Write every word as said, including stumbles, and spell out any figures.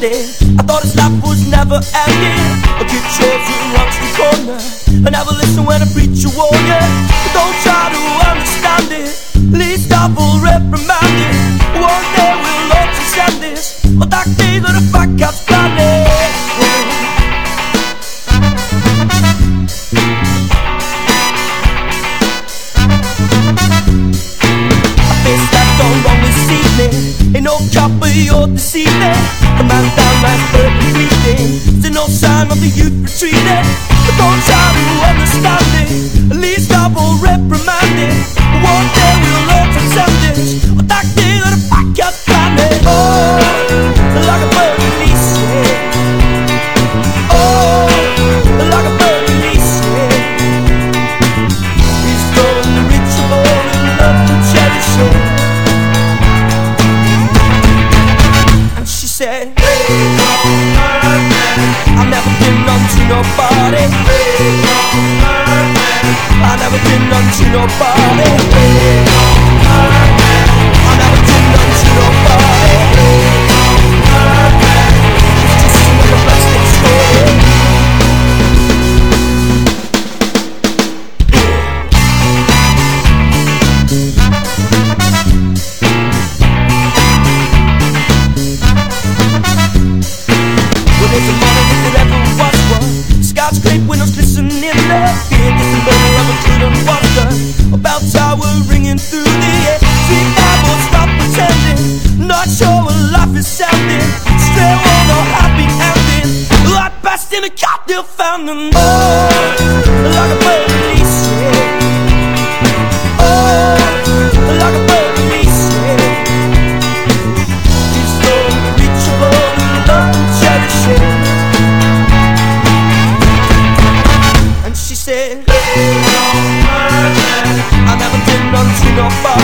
understanding. I thought his life was never ending. A kid shows you around the corner, and never listen when a preacher warn you. But don't try to understand it, least of all reprimand it. One day we'll all transcend this, but that day that the fat cat's blinded. Ain't no copper, you're deceiving. A man down last perfect breathing. There's no sign of the youth retreating. But don't try to understand it, at least I will reprimand it. One day we'll all transcend this, but that day that a fat cat's blinded. Oh, like a bird releasing. Oh, like a bird releasing. He's throwing the ritual in love and cherishing. Said, I've never been unto nobody. I've never been unto nobody. I've never been unto nobody. It's just another plastic story. There's a morning if there ever was one. Scott's great windows listening in the fear. Just the murder of a couldn't wonder about tower ringing through the air. Sweet Bible, stop pretending, not sure what life is sounding. Still on a happy ending, like best in a cocktail fountain. Oh, like a bird releasing. Oh, like a bird releasing. He's so unreachable and love and cherishing. And she said, I've never been unto nobody.